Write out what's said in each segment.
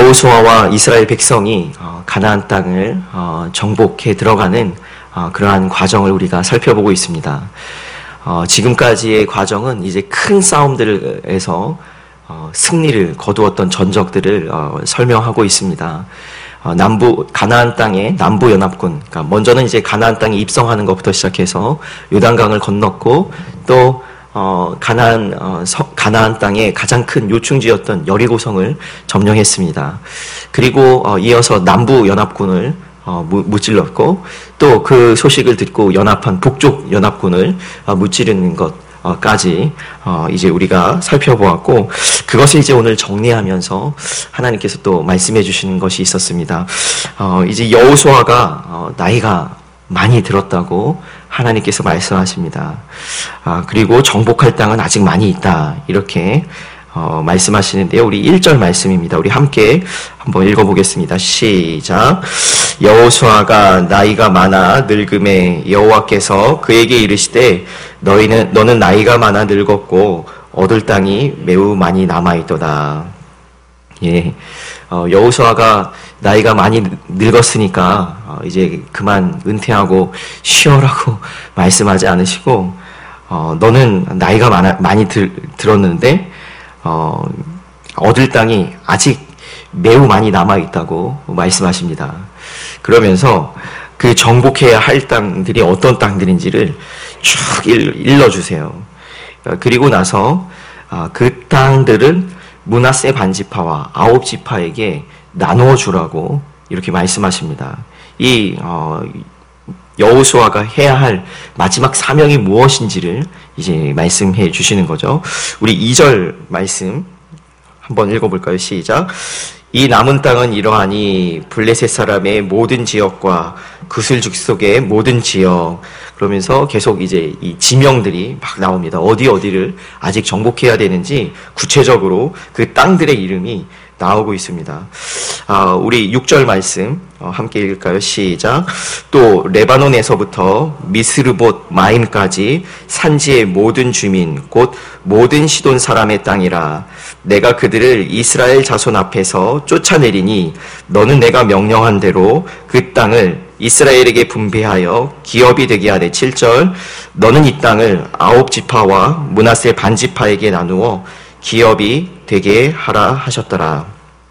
여호수아와 이스라엘 백성이 가나안 땅을 정복해 들어가는 그러한 과정을 우리가 살펴보고 있습니다. 지금까지의 과정은 이제 큰 싸움들에서 승리를 거두었던 전적들을 설명하고 있습니다. 가나안 땅의 남부 연합군, 그러니까 먼저는 이제 가나안 땅에 입성하는 것부터 시작해서 요단강을 건넜고 또 가나안 땅의 가장 큰 요충지였던 여리고성을 점령했습니다. 그리고 이어서 남부 연합군을 무찔렀고 또 그 소식을 듣고 연합한 북쪽 연합군을 무찌르는 것까지 이제 우리가 살펴보았고, 그것을 이제 오늘 정리하면서 하나님께서 또 말씀해 주시는 것이 있었습니다. 이제 여호수아가 나이가 많이 들었다고 하나님께서 말씀하십니다. 그리고 정복할 땅은 아직 많이 있다, 이렇게 말씀하시는데요. 우리 1절 말씀입니다. 우리 함께 한번 읽어보겠습니다. 시작. 여호수아가 나이가 많아 늙음에 여호와께서 그에게 이르시되 너는 나이가 많아 늙었고 얻을 땅이 매우 많이 남아있도다. 예, 여호수아가 나이가 많이 늙었으니까 이제 그만 은퇴하고 쉬어라고 말씀하지 않으시고, 너는 나이가 많이 들었는데 얻을 땅이 아직 매우 많이 남아있다고 말씀하십니다. 그러면서 그 정복해야 할 땅들이 어떤 땅들인지를 쭉 일러주세요. 그리고 나서 그 땅들은 므낫세 반지파와 9지파에게 나누어 주라고 이렇게 말씀하십니다. 이 여호수아가 해야 할 마지막 사명이 무엇인지를 이제 말씀해 주시는 거죠. 우리 2절 말씀 한번 읽어볼까요? 시작. 이 남은 땅은 이러하니 블레셋 사람의 모든 지역과 그슬 죽속의 모든 지역, 그러면서 계속 이제 이 지명들이 막 나옵니다. 어디를 아직 정복해야 되는지 구체적으로 그 땅들의 이름이 나오고 있습니다. 우리 6절 말씀 함께 읽을까요? 시작. 또 레바논에서부터 미스르봇 마임까지 산지의 모든 주민 곧 모든 시돈 사람의 땅이라. 내가 그들을 이스라엘 자손 앞에서 쫓아내리니 너는 내가 명령한 대로 그 땅을 이스라엘에게 분배하여 기업이 되게 하되. 7절. 너는 이 땅을 9지파와 므낫세 반지파에게 나누어 기업이 되게 하라 하셨더라.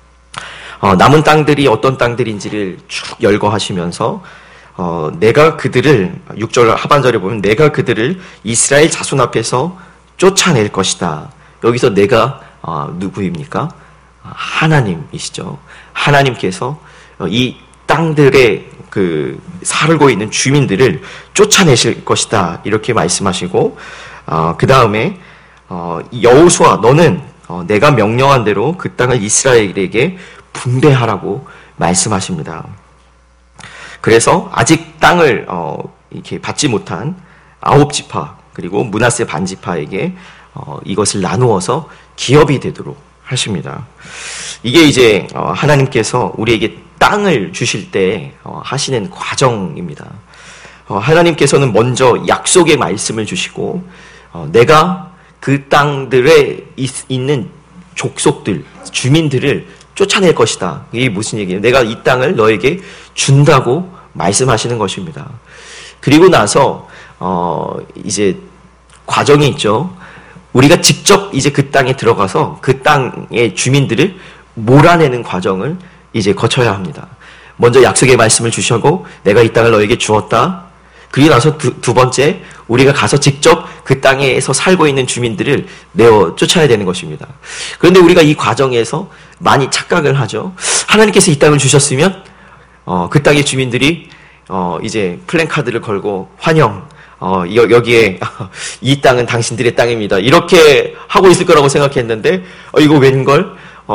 남은 땅들이 어떤 땅들인지를 쭉 열거하시면서 내가 그들을, 6절 하반절에 보면 내가 그들을 이스라엘 자손 앞에서 쫓아낼 것이다. 여기서 내가 누구입니까? 하나님이시죠. 하나님께서 이 땅들의 그 살고 있는 주민들을 쫓아내실 것이다, 이렇게 말씀하시고, 그 다음에 여호수아 너는 내가 명령한 대로 그 땅을 이스라엘에게 분배하라고 말씀하십니다. 그래서 아직 땅을 이렇게 받지 못한 9지파 그리고 므낫세 반지파에게 이것을 나누어서 기업이 되도록 하십니다. 이게 이제 하나님께서 우리에게 땅을 주실 때 하시는 과정입니다. 하나님께서는 먼저 약속의 말씀을 주시고 내가 그 땅들에 있는 족속들, 주민들을 쫓아낼 것이다. 이게 무슨 얘기예요? 내가 이 땅을 너에게 준다고 말씀하시는 것입니다. 그리고 나서 이제 과정이 있죠. 우리가 직접 이제 그 땅에 들어가서 그 땅의 주민들을 몰아내는 과정을 이제 거쳐야 합니다. 먼저 약속의 말씀을 주시고 내가 이 땅을 너에게 주었다. 그리고 나서 두 번째, 우리가 가서 직접 그 땅에서 살고 있는 주민들을 내어 쫓아야 되는 것입니다. 그런데 우리가 이 과정에서 많이 착각을 하죠. 하나님께서 이 땅을 주셨으면 그 땅의 주민들이 이제 플랜카드를 걸고 환영, 여기에 이 땅은 당신들의 땅입니다, 이렇게 하고 있을 거라고 생각했는데 이거 웬걸?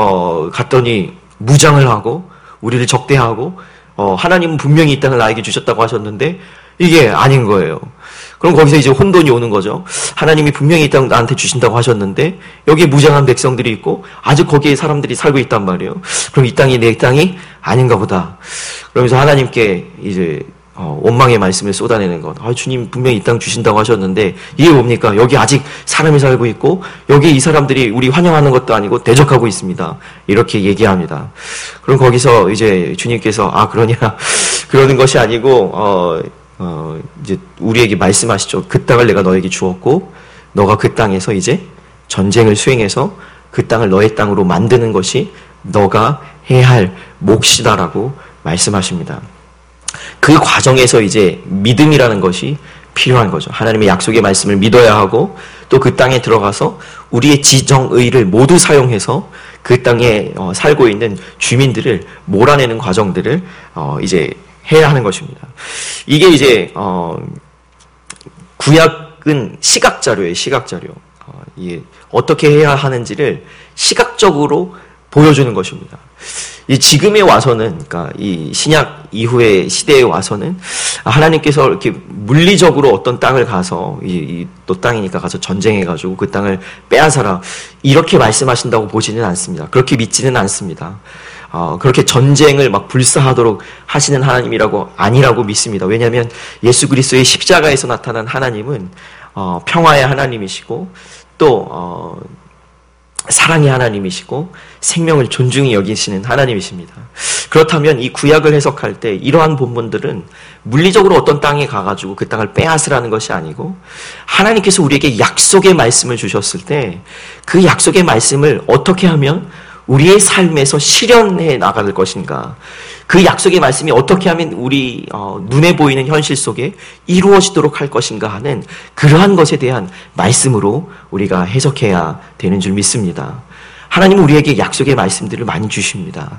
갔더니 무장을 하고 우리를 적대하고 하나님은 분명히 이 땅을 나에게 주셨다고 하셨는데 이게 아닌 거예요. 그럼 거기서 이제 혼돈이 오는 거죠. 하나님이 분명히 이 땅 나한테 주신다고 하셨는데 여기에 무장한 백성들이 있고 아직 거기에 사람들이 살고 있단 말이에요. 그럼 이 땅이 내 땅이 아닌가 보다. 그러면서 하나님께 이제 원망의 말씀을 쏟아내는 것. 주님 분명히 이 땅 주신다고 하셨는데 이게 뭡니까? 여기 아직 사람이 살고 있고 여기 이 사람들이 우리 환영하는 것도 아니고 대적하고 있습니다. 이렇게 얘기합니다. 그럼 거기서 이제 주님께서 그러냐 그러는 것이 아니고 이제 우리에게 말씀하시죠. 그 땅을 내가 너에게 주었고 너가 그 땅에서 이제 전쟁을 수행해서 그 땅을 너의 땅으로 만드는 것이 너가 해야 할 몫이다라고 말씀하십니다. 그 과정에서 이제 믿음이라는 것이 필요한 거죠. 하나님의 약속의 말씀을 믿어야 하고 또 그 땅에 들어가서 우리의 지정의를 모두 사용해서 그 땅에 살고 있는 주민들을 몰아내는 과정들을 이제 해야 하는 것입니다. 이게 이제 구약은 시각자료예요. 시각자료. 이게 어떻게 해야 하는지를 시각적으로 보여주는 것입니다. 이 지금에 와서는, 그러니까 이 신약 이후의 시대에 와서는 하나님께서 이렇게 물리적으로 어떤 땅을 가서 또 땅이니까 가서 전쟁해가지고 그 땅을 빼앗아라 이렇게 말씀하신다고 보지는 않습니다. 그렇게 믿지는 않습니다. 그렇게 전쟁을 막 불사하도록 하시는 하나님이라고 아니라고 믿습니다. 왜냐하면 예수 그리스도의 십자가에서 나타난 하나님은 평화의 하나님이시고 또 사랑의 하나님이시고 생명을 존중히 여기시는 하나님이십니다. 그렇다면 이 구약을 해석할 때 이러한 본문들은 물리적으로 어떤 땅에 가가지고 그 땅을 빼앗으라는 것이 아니고 하나님께서 우리에게 약속의 말씀을 주셨을 때 그 약속의 말씀을 어떻게 하면 우리의 삶에서 실현해 나갈 것인가, 그 약속의 말씀이 어떻게 하면 우리 눈에 보이는 현실 속에 이루어지도록 할 것인가 하는 그러한 것에 대한 말씀으로 우리가 해석해야 되는 줄 믿습니다. 하나님은 우리에게 약속의 말씀들을 많이 주십니다.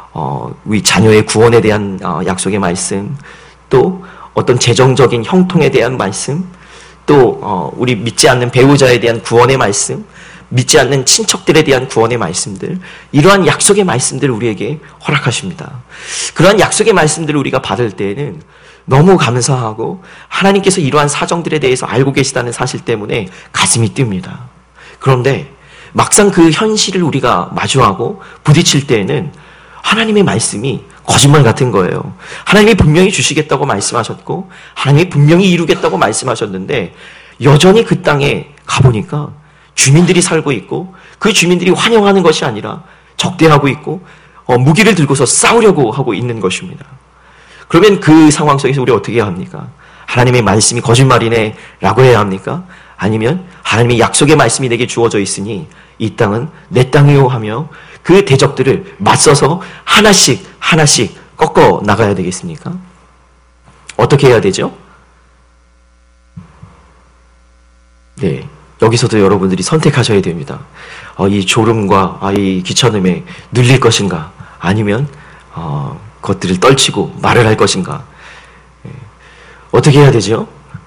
우리 자녀의 구원에 대한 약속의 말씀, 또 어떤 재정적인 형통에 대한 말씀, 또 우리 믿지 않는 배우자에 대한 구원의 말씀, 믿지 않는 친척들에 대한 구원의 말씀들, 이러한 약속의 말씀들을 우리에게 허락하십니다. 그러한 약속의 말씀들을 우리가 받을 때에는 너무 감사하고 하나님께서 이러한 사정들에 대해서 알고 계시다는 사실 때문에 가슴이 뜁니다. 그런데 막상 그 현실을 우리가 마주하고 부딪힐 때에는 하나님의 말씀이 거짓말 같은 거예요. 하나님이 분명히 주시겠다고 말씀하셨고 하나님이 분명히 이루겠다고 말씀하셨는데 여전히 그 땅에 가보니까 주민들이 살고 있고 그 주민들이 환영하는 것이 아니라 적대하고 있고 무기를 들고서 싸우려고 하고 있는 것입니다. 그러면 그 상황 속에서 우리 어떻게 해야 합니까? 하나님의 말씀이 거짓말이네 라고 해야 합니까? 아니면 하나님의 약속의 말씀이 내게 주어져 있으니 이 땅은 내 땅이요 하며 그 대적들을 맞서서 하나씩 꺾어 나가야 되겠습니까? 어떻게 해야 되죠? 네. 여기서도 여러분들이 선택하셔야 됩니다. 이 졸음과 이 귀찮음에 눌릴 것인가, 아니면 그것들을 떨치고 말을 할 것인가. 어떻게 해야 되죠?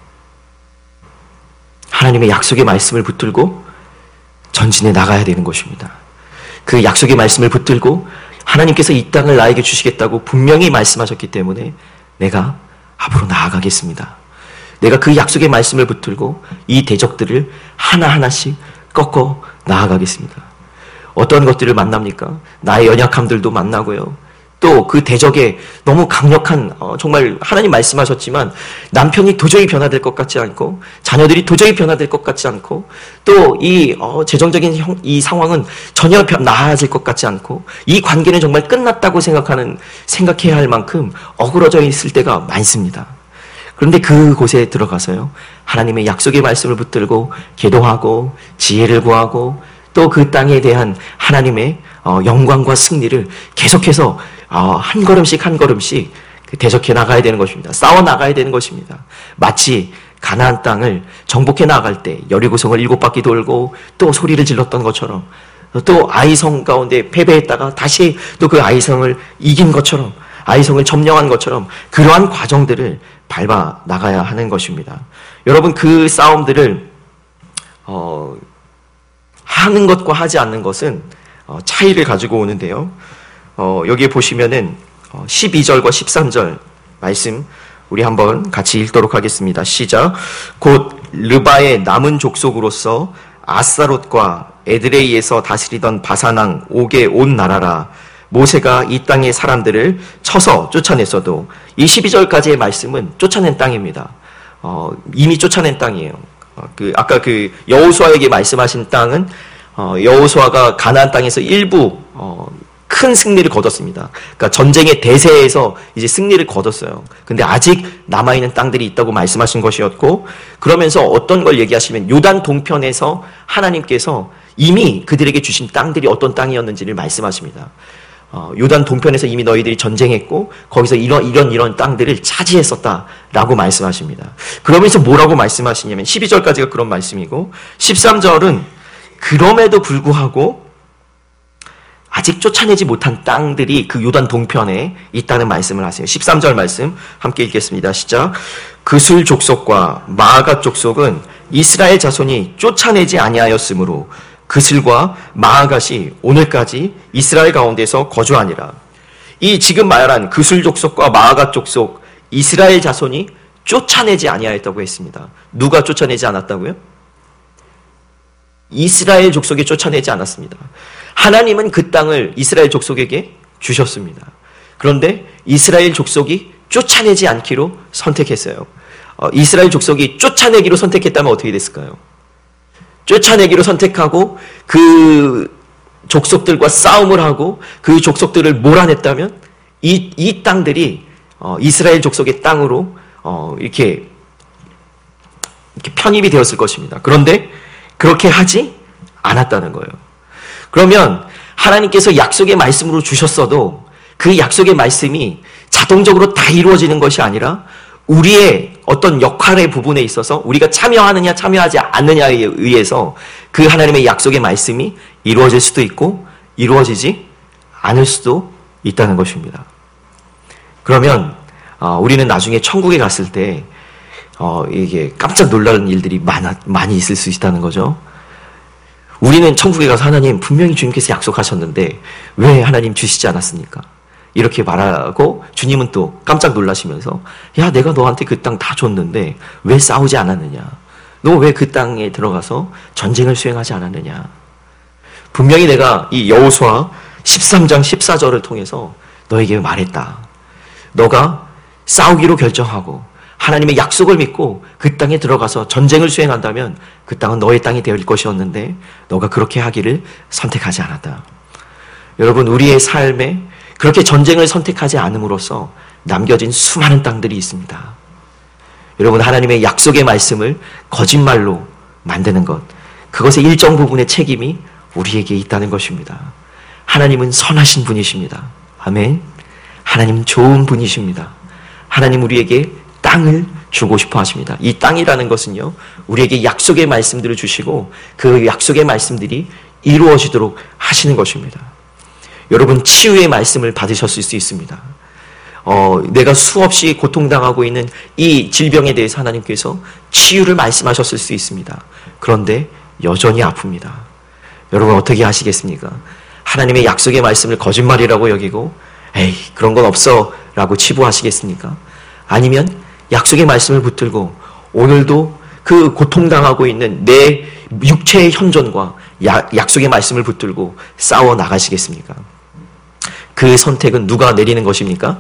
하나님의 약속의 말씀을 붙들고 전진해 나가야 되는 것입니다. 그 약속의 말씀을 붙들고 하나님께서 이 땅을 나에게 주시겠다고 분명히 말씀하셨기 때문에 내가 앞으로 나아가겠습니다. 내가 그 약속의 말씀을 붙들고 이 대적들을 하나하나씩 꺾어 나아가겠습니다. 어떤 것들을 만납니까? 나의 연약함들도 만나고요. 또 그 대적에 너무 강력한 정말 하나님 말씀하셨지만 남편이 도저히 변화될 것 같지 않고 자녀들이 도저히 변화될 것 같지 않고 또 이 재정적인 이 상황은 전혀 나아질 것 같지 않고 이 관계는 정말 끝났다고 생각해야 할 만큼 어그러져 있을 때가 많습니다. 그런데 그곳에 들어가서요, 하나님의 약속의 말씀을 붙들고 기도하고 지혜를 구하고 또 그 땅에 대한 하나님의 영광과 승리를 계속해서 한 걸음씩 대적해 나가야 되는 것입니다. 싸워 나가야 되는 것입니다. 마치 가나안 땅을 정복해 나갈 때 여리고성을 7바퀴 돌고 또 소리를 질렀던 것처럼, 또 아이성 가운데 패배했다가 다시 또 그 아이성을 이긴 것처럼, 아이성을 점령한 것처럼 그러한 과정들을 밟아 나가야 하는 것입니다. 여러분, 그 싸움들을 하는 것과 하지 않는 것은 차이를 가지고 오는데요. 여기에 보시면은 12절과 13절 말씀 우리 한번 같이 읽도록 하겠습니다. 시작. 곧 르바의 남은 족속으로서 아스타롯과 에드레이에서 다스리던 바산왕 옥의 온 나라라. 모세가 이 땅의 사람들을 쳐서 쫓아냈어도 이 12절까지의 말씀은 쫓아낸 땅입니다. 이미 쫓아낸 땅이에요. 아까 여호수아에게 말씀하신 땅은 여호수아가 가나안 땅에서 일부 큰 승리를 거뒀습니다. 그러니까 전쟁의 대세에서 이제 승리를 거뒀어요. 근데 아직 남아있는 땅들이 있다고 말씀하신 것이었고, 그러면서 어떤 걸 얘기하시면 요단 동편에서 하나님께서 이미 그들에게 주신 땅들이 어떤 땅이었는지를 말씀하십니다. 요단 동편에서 이미 너희들이 전쟁했고 거기서 이런 땅들을 차지했었다라고 말씀하십니다. 그러면서 뭐라고 말씀하시냐면 12절까지가 그런 말씀이고 13절은 그럼에도 불구하고 아직 쫓아내지 못한 땅들이 그 요단 동편에 있다는 말씀을 하세요. 13절 말씀 함께 읽겠습니다. 시작. 그술 족속과 마아가 족속은 이스라엘 자손이 쫓아내지 아니하였으므로 그슬과 마아갓이 오늘까지 이스라엘 가운데서 거주하니라. 이 지금 말한 그술 족속과 마아갓 족속 이스라엘 자손이 쫓아내지 아니하였다고 했습니다. 누가 쫓아내지 않았다고요? 이스라엘 족속이 쫓아내지 않았습니다. 하나님은 그 땅을 이스라엘 족속에게 주셨습니다. 그런데 이스라엘 족속이 쫓아내지 않기로 선택했어요. 이스라엘 족속이 쫓아내기로 선택했다면 어떻게 됐을까요? 쫓아내기로 선택하고 그 족속들과 싸움을 하고 그 족속들을 몰아냈다면 이 땅들이 이스라엘 족속의 땅으로 이렇게 편입이 되었을 것입니다. 그런데 그렇게 하지 않았다는 거예요. 그러면 하나님께서 약속의 말씀으로 주셨어도 그 약속의 말씀이 자동적으로 다 이루어지는 것이 아니라 우리의 어떤 역할의 부분에 있어서 우리가 참여하느냐 참여하지 않느냐에 의해서 그 하나님의 약속의 말씀이 이루어질 수도 있고 이루어지지 않을 수도 있다는 것입니다. 그러면 우리는 나중에 천국에 갔을 때 이게 깜짝 놀라는 일들이 많이 있을 수 있다는 거죠. 우리는 천국에 가서 하나님 분명히 주님께서 약속하셨는데 왜 하나님 주시지 않았습니까? 이렇게 말하고 주님은 또 깜짝 놀라시면서 야 내가 너한테 그 땅 다 줬는데 왜 싸우지 않았느냐? 너 왜 그 땅에 들어가서 전쟁을 수행하지 않았느냐? 분명히 내가 이 여호수아 13장 14절을 통해서 너에게 말했다. 너가 싸우기로 결정하고 하나님의 약속을 믿고 그 땅에 들어가서 전쟁을 수행한다면 그 땅은 너의 땅이 될 것이었는데 너가 그렇게 하기를 선택하지 않았다. 여러분 우리의 삶에 그렇게 전쟁을 선택하지 않음으로써 남겨진 수많은 땅들이 있습니다. 여러분 하나님의 약속의 말씀을 거짓말로 만드는 것, 그것의 일정 부분의 책임이 우리에게 있다는 것입니다. 하나님은 선하신 분이십니다. 아멘. 하나님은 좋은 분이십니다. 하나님 우리에게 땅을 주고 싶어 하십니다. 이 땅이라는 것은요, 우리에게 약속의 말씀들을 주시고 그 약속의 말씀들이 이루어지도록 하시는 것입니다. 여러분 치유의 말씀을 받으셨을 수 있습니다. 내가 수없이 고통당하고 있는 이 질병에 대해서 하나님께서 치유를 말씀하셨을 수 있습니다. 그런데 여전히 아픕니다. 여러분 어떻게 하시겠습니까? 하나님의 약속의 말씀을 거짓말이라고 여기고 에이 그런 건 없어 라고 치부하시겠습니까? 아니면 약속의 말씀을 붙들고 오늘도 그 고통당하고 있는 내 육체의 현존과 약속의 말씀을 붙들고 싸워 나가시겠습니까? 그 선택은 누가 내리는 것입니까?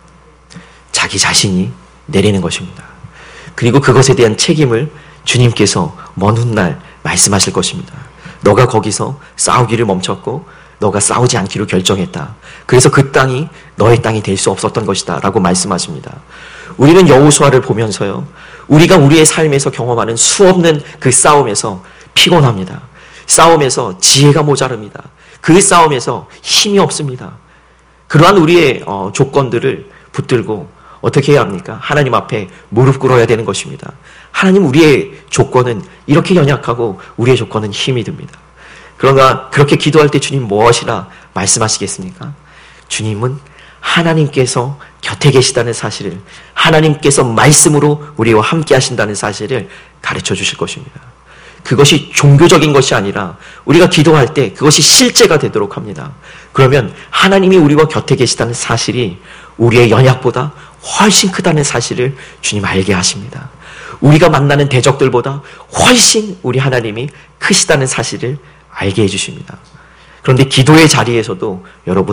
자기 자신이 내리는 것입니다. 그리고 그것에 대한 책임을 주님께서 먼 훗날 말씀하실 것입니다. 너가 거기서 싸우기를 멈췄고 너가 싸우지 않기로 결정했다. 그래서 그 땅이 너의 땅이 될 수 없었던 것이다 라고 말씀하십니다. 우리는 여호수아를 보면서요, 우리가 우리의 삶에서 경험하는 수없는 그 싸움에서 피곤합니다. 싸움에서 지혜가 모자릅니다. 그 싸움에서 힘이 없습니다. 그러한 우리의 조건들을 붙들고 어떻게 해야 합니까? 하나님 앞에 무릎 꿇어야 되는 것입니다. 하나님 우리의 조건은 이렇게 연약하고 우리의 조건은 힘이 듭니다. 그러나 그렇게 기도할 때 주님 무엇이라 말씀하시겠습니까? 주님은 하나님께서 곁에 계시다는 사실을, 하나님께서 말씀으로 우리와 함께 하신다는 사실을 가르쳐 주실 것입니다. 그것이 종교적인 것이 아니라 우리가 기도할 때 그것이 실제가 되도록 합니다. 그러면 하나님이 우리와 곁에 계시다는 사실이 우리의 연약보다 훨씬 크다는 사실을 주님 알게 하십니다. 우리가 만나는 대적들보다 훨씬 우리 하나님이 크시다는 사실을 알게 해주십니다. 그런데 기도의 자리에서도 여러분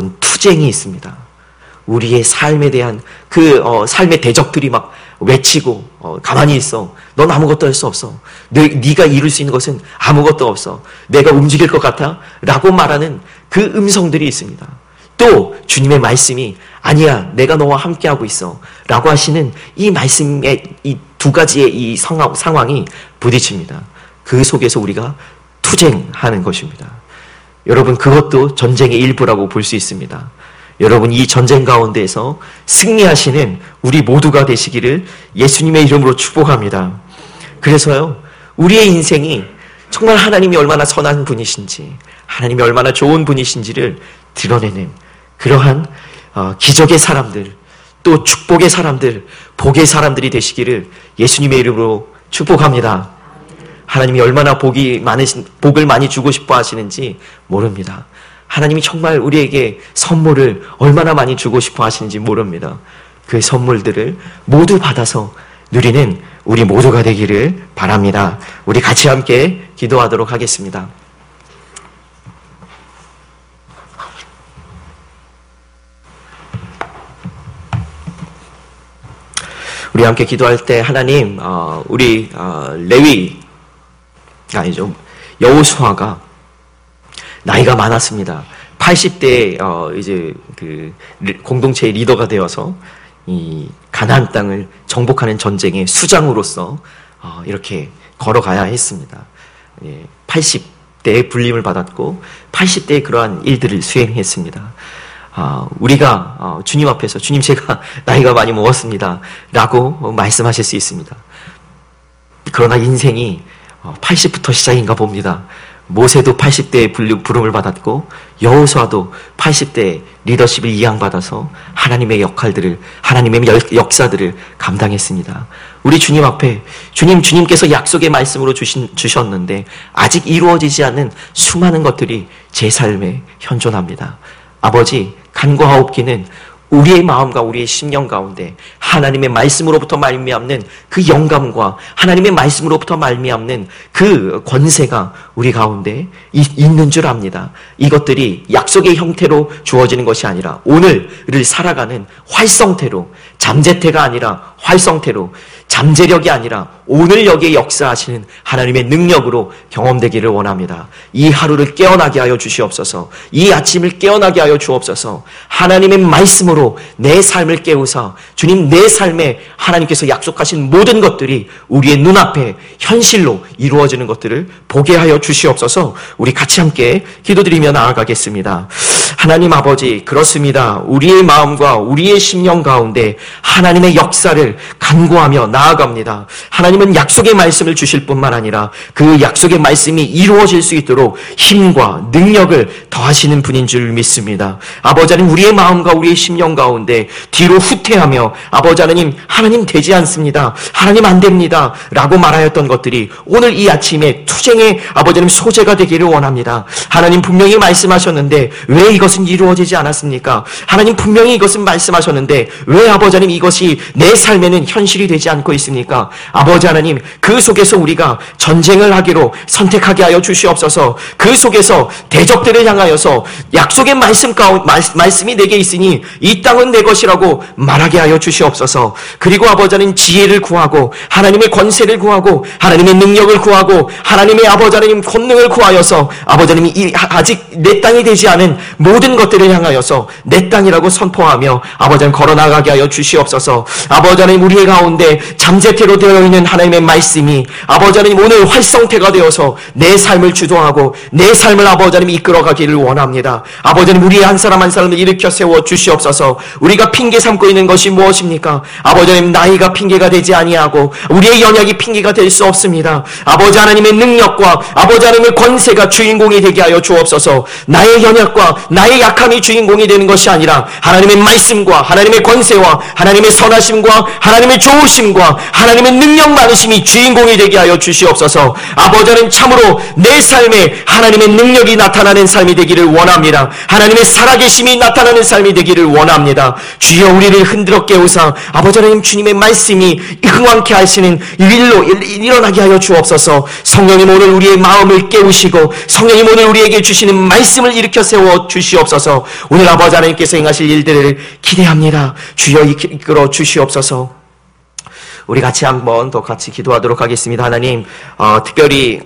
투쟁이 있습니다. 우리의 삶에 대한 삶의 대적들이 막 외치고 가만히 있어. 넌 아무것도 할 수 없어. 네가 이룰 수 있는 것은 아무것도 없어. 내가 움직일 것 같아? 라고 말하는 그 음성들이 있습니다. 또 주님의 말씀이 아니야, 내가 너와 함께하고 있어 라고 하시는 이 말씀의 이 두 가지의 이 상황이 부딪힙니다. 그 속에서 우리가 투쟁하는 것입니다. 여러분, 그것도 전쟁의 일부라고 볼 수 있습니다. 여러분, 이 전쟁 가운데에서 승리하시는 우리 모두가 되시기를 예수님의 이름으로 축복합니다. 그래서요, 우리의 인생이 정말 하나님이 얼마나 선한 분이신지, 하나님이 얼마나 좋은 분이신지를 드러내는 그러한 기적의 사람들, 또 축복의 사람들, 복의 사람들이 되시기를 예수님의 이름으로 축복합니다. 하나님이 얼마나 복을 많이 주고 싶어 하시는지 모릅니다. 하나님이 정말 우리에게 선물을 얼마나 많이 주고 싶어 하시는지 모릅니다. 그 선물들을 모두 받아서 누리는 우리 모두가 되기를 바랍니다. 우리 같이 함께 기도하도록 하겠습니다. 우리 함께 기도할 때 하나님, 우리 레위 아니죠, 여호수아가 나이가 많았습니다. 80대에 이제 그 공동체의 리더가 되어서 이 가나안 땅을 정복하는 전쟁의 수장으로서 이렇게 걸어가야 했습니다. 80대에 불림을 받았고 80대에 그러한 일들을 수행했습니다. 우리가 주님 앞에서 주님, 제가 나이가 많이 먹었습니다 라고 말씀하실 수 있습니다. 그러나 인생이 80부터 시작인가 봅니다. 모세도 80대에 부름을 받았고 여호수아도 80대에 리더십을 이양받아서 하나님의 역할들을, 하나님의 역사들을 감당했습니다. 우리 주님 앞에 주님께서 약속의 말씀으로 주셨는데 아직 이루어지지 않는 수많은 것들이 제 삶에 현존합니다. 아버지, 간과하옵기는 우리의 마음과 우리의 심령 가운데 하나님의 말씀으로부터 말미암는 그 영감과 하나님의 말씀으로부터 말미암는 그 권세가 우리 가운데 있는 줄 압니다. 이것들이 약속의 형태로 주어지는 것이 아니라 오늘을 살아가는 활성태로, 잠재태가 아니라 활성태로, 잠재력이 아니라 오늘 여기에 역사하시는 하나님의 능력으로 경험되기를 원합니다. 이 하루를 깨어나게 하여 주시옵소서. 이 아침을 깨어나게 하여 주옵소서. 하나님의 말씀으로 내 삶을 깨우사 주님, 내 삶에 하나님께서 약속하신 모든 것들이 우리의 눈앞에 현실로 이루어지는 것들을 보게 하여 주시옵소서. 우리 같이 함께 기도드리며 나아가겠습니다. 하나님 아버지, 그렇습니다. 우리의 마음과 우리의 심령 가운데 하나님의 역사를 간구하며 나아갑니다. 하나님은 약속의 말씀을 주실 뿐만 아니라 그 약속의 말씀이 이루어질 수 있도록 힘과 능력을 더하시는 분인 줄 믿습니다. 아버지 하나님, 우리의 마음과 우리의 심령 가운데 뒤로 후퇴하며 아버지 하나님 되지 않습니다, 하나님 안 됩니다 라고 말하였던 것들이 오늘 이 아침에 투쟁의 아버지 하나님 소재가 되기를 원합니다. 하나님 분명히 말씀하셨는데 왜 이것은 이루어지지 않았습니까? 하나님 분명히 이것은 말씀하셨는데 왜 아버지 하나님 이것이 내 삶에는 현실이 되지 않고 있습니까? 아버지 하나님, 그 속에서 우리가 전쟁을 하기로 선택하게 하여 주시옵소서. 그 속에서 대적들을 향하여서 약속의 말씀이 내게 있으니 이 땅은 내 것이라고 말하게 하여 주시옵소서. 그리고 아버지 하나님 지혜를 구하고 하나님의 권세를 구하고 하나님의 능력을 구하고 하나님의 아버지 하나님 권능을 구하여서 아버지 하나님 아직 내 땅이 되지 않은 모든 것들을 향하여서 내 땅이라고 선포하며 아버지 하나님 걸어나가게 하여 주시옵소서. 아버지 하나님, 우리의 가운데 잠재태로 되어 있는 하나님의 말씀이 아버지 하나님 오늘 활성태가 되어서 내 삶을 주도하고 내 삶을 아버지 하나님 이끌어가기를 원합니다. 아버지 하나님, 우리의 한 사람 한 사람을 일으켜 세워 주시옵소서. 우리가 핑계 삼고 있는 것이 무엇입니까? 아버지 하나님, 나이가 핑계가 되지 아니하고 우리의 연약이 핑계가 될 수 없습니다. 아버지 하나님의 능력과 아버지 하나님의 권세가 주인공이 되게 하여 주옵소서. 나의 연약과 나의 약함이 주인공이 되는 것이 아니라 하나님의 말씀과 하나님의 권세와 하나님의 선하심과 하나님의 좋으심과 하나님의 능력만 않으심이 주인공이 되게 하여 주시옵소서. 아버지 하나님, 참으로 내 삶에 하나님의 능력이 나타나는 삶이 되기를 원합니다. 하나님의 살아계심이 나타나는 삶이 되기를 원합니다. 주여, 우리를 흔들어 깨우사 아버지 하나님, 주님의 말씀이 흥왕케 하시는 일로 일어나게 하여 주옵소서. 성령님, 오늘 우리의 마음을 깨우시고 성령님, 오늘 우리에게 주시는 말씀을 일으켜 세워 주시옵소서. 오늘 아버지 하나님께서 행하실 일들을 기대합니다. 주여, 이끌어 주시옵소서. 우리 같이 한번 더 같이 기도하도록 하겠습니다. 하나님, 특별히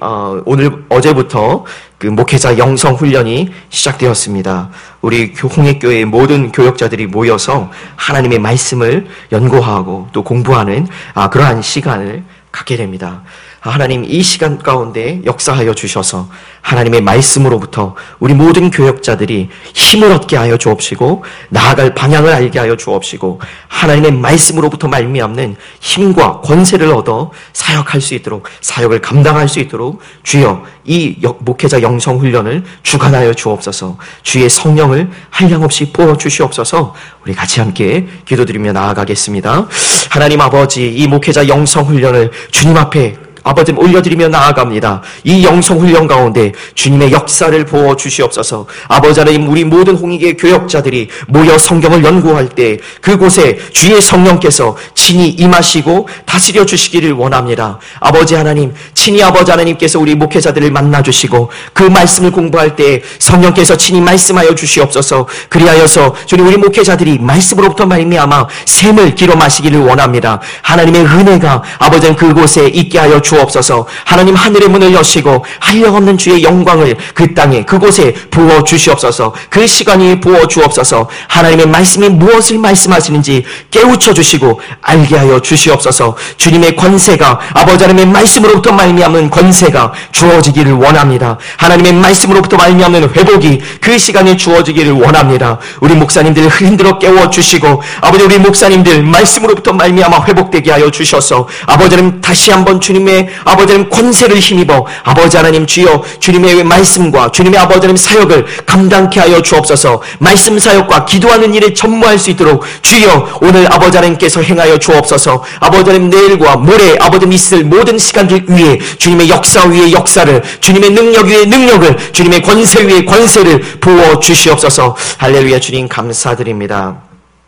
어제부터 그 목회자 영성 훈련이 시작되었습니다. 우리 홍익교회의 모든 교역자들이 모여서 하나님의 말씀을 연구하고 또 공부하는 그러한 시간을 갖게 됩니다. 하나님, 이 시간 가운데 역사하여 주셔서 하나님의 말씀으로부터 우리 모든 교역자들이 힘을 얻게 하여 주옵시고 나아갈 방향을 알게 하여 주옵시고 하나님의 말씀으로부터 말미암는 힘과 권세를 얻어 사역할 수 있도록, 사역을 감당할 수 있도록 주여, 이 목회자 영성 훈련을 주관하여 주옵소서. 주의 성령을 한량없이 부어 주시옵소서. 우리 같이 함께 기도드리며 나아가겠습니다. 하나님 아버지, 이 목회자 영성 훈련을 주님 앞에 아버지 올려드리며 나아갑니다. 이 영성훈련 가운데 주님의 역사를 부어 주시옵소서. 아버지 하나님, 우리 모든 홍익의 교역자들이 모여 성경을 연구할 때 그곳에 주의 성령께서 친히 임하시고 다스려 주시기를 원합니다. 아버지 하나님, 친히 아버지 하나님께서 우리 목회자들을 만나주시고 그 말씀을 공부할 때 성령께서 친히 말씀하여 주시옵소서. 그리하여서 주님, 우리 목회자들이 말씀으로부터 말미암아 샘을 길어 마시기를 원합니다. 하나님의 은혜가 아버지 하나님 그곳에 있게 하여 주옵소서. 하나님, 하늘의 문을 여시고 한량없는 주의 영광을 그 땅에 그곳에 부어 주시옵소서. 그 시간이 부어 주옵소서. 하나님의 말씀이 무엇을 말씀하시는지 깨우쳐 주시고 알게 하여 주시옵소서. 주님의 권세가 아버지 하나님의 말씀으로부터 말미암는 권세가 주어지기를 원합니다. 하나님의 말씀으로부터 말미암는 회복이 그 시간에 주어지기를 원합니다. 우리 목사님들 흔들어 깨워 주시고 아버지, 우리 목사님들 말씀으로부터 말미암아 회복되게 하여 주셔서 아버지 하나님, 다시 한번 주님의 아버지 하나님 권세를 힘입어 아버지 하나님 주여, 주님의 말씀과 주님의 아버지 하나님 사역을 감당케 하여 주옵소서. 말씀 사역과 기도하는 일에 전무할 수 있도록 주여, 오늘 아버지 하나님께서 행하여 주옵소서. 아버지 하나님, 내일과 모레 아버지 하나님 있을 모든 시간들 위에 주님의 역사 위에 역사를, 주님의 능력 위에 능력을, 주님의 권세 위에 권세를 부어 주시옵소서. 할렐루야. 주님 감사드립니다.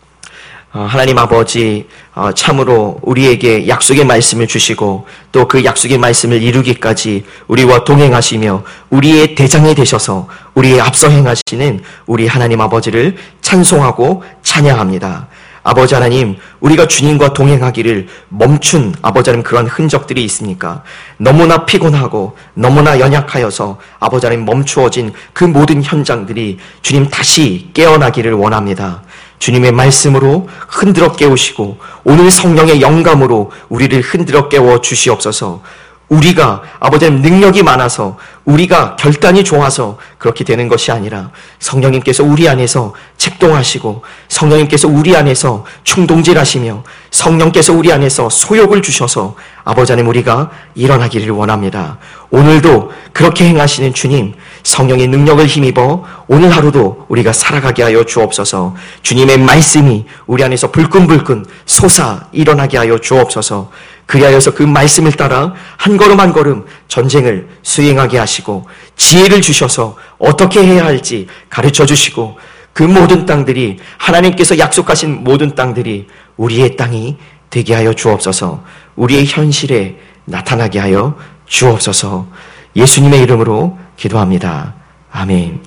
하나님 아버지, 참으로 우리에게 약속의 말씀을 주시고 또 그 약속의 말씀을 이루기까지 우리와 동행하시며 우리의 대장이 되셔서 우리의 앞서 행하시는 우리 하나님 아버지를 찬송하고 찬양합니다. 아버지 하나님, 우리가 주님과 동행하기를 멈춘 아버지 하나님 그런 흔적들이 있습니까? 너무나 피곤하고 너무나 연약하여서 아버지 하나님 멈추어진 그 모든 현장들이 주님 다시 깨어나기를 원합니다. 주님의 말씀으로 흔들어 깨우시고 오늘 성령의 영감으로 우리를 흔들어 깨워 주시옵소서. 우리가 아버지 하나님 능력이 많아서, 우리가 결단이 좋아서 그렇게 되는 것이 아니라 성령님께서 우리 안에서 책동하시고 성령님께서 우리 안에서 충동질하시며 성령께서 우리 안에서 소욕을 주셔서 아버지 하나님 우리가 일어나기를 원합니다. 오늘도 그렇게 행하시는 주님, 성령의 능력을 힘입어 오늘 하루도 우리가 살아가게 하여 주옵소서. 주님의 말씀이 우리 안에서 불끈불끈 솟아 일어나게 하여 주옵소서. 그리하여서 그 말씀을 따라 한 걸음 한 걸음 전쟁을 수행하게 하시고 지혜를 주셔서 어떻게 해야 할지 가르쳐 주시고 그 모든 땅들이, 하나님께서 약속하신 모든 땅들이 우리의 땅이 되게 하여 주옵소서. 우리의 현실에 나타나게 하여 주옵소서. 예수님의 이름으로 기도합니다. 아멘.